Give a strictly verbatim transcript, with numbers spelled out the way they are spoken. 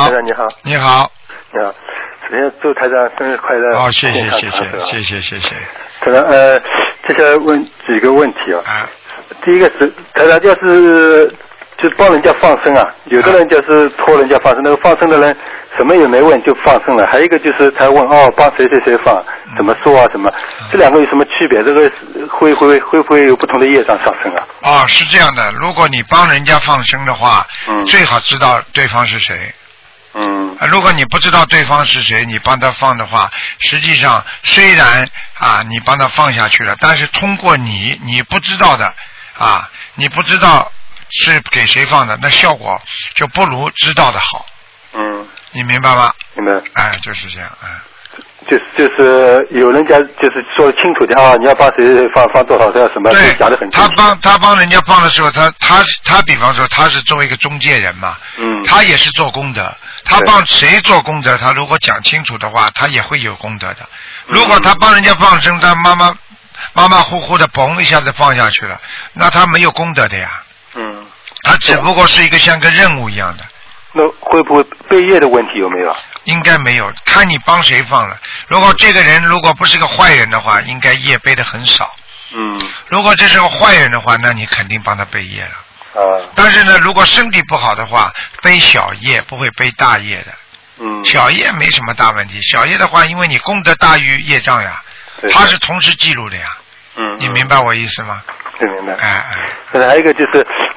台长你好。 你好。 你好，首先祝台长生日快乐。 好、哦，谢谢谢谢谢谢谢谢。 台长呃，接下来问几个问题啊。 啊。 第一个是台长就是就是帮人家放生啊，有的人就是托人家放生，那个放生的人什么也没问就放生了，还有一个就是他问哦帮谁谁谁放，怎么说啊什么，嗯、这两个有什么区别？这个会会会不会有不同的业障上升啊？ 哦，是这样的，如果你帮人家放生的话，嗯、最好知道对方是谁。 嗯， 如果你不知道对方是谁，你帮他放的话，实际上虽然啊你帮他放下去了，但是通过你你不知道的啊，你不知道是给谁放的，那效果就不如知道的好。 嗯， 你明白吗？ 明白。 哎，就是这样，哎。 就是就是有人家就是说清楚的啊，你要帮谁放放多少这什么， 对， 讲得很清楚。 他帮他帮人家放的时候，他他他比方说他是作为一个中介人嘛， 嗯， 他也是做功德。他帮谁做功德，他如果讲清楚的话，他也会有功德的。如果他帮人家放生，他马马马马虎虎的嘣一下子放下去了，那他没有功德的呀。 嗯， 他只不过是一个像个任务一样的。 那会不会背业的问题有没有？ 应该没有，看你帮谁放了。如果这个人如果不是个坏人的话，应该业背的很少。 嗯。 如果这是个坏人的话，那你肯定帮他背业了。 啊。 但是呢，如果身体不好的话，背小业不会背大业的。 嗯。 小业没什么大问题，小业的话，因为你功德大于业障呀，它是同时记录的呀。 嗯。 你明白我意思吗？ 对，明白。 哎哎。 还有一个就是。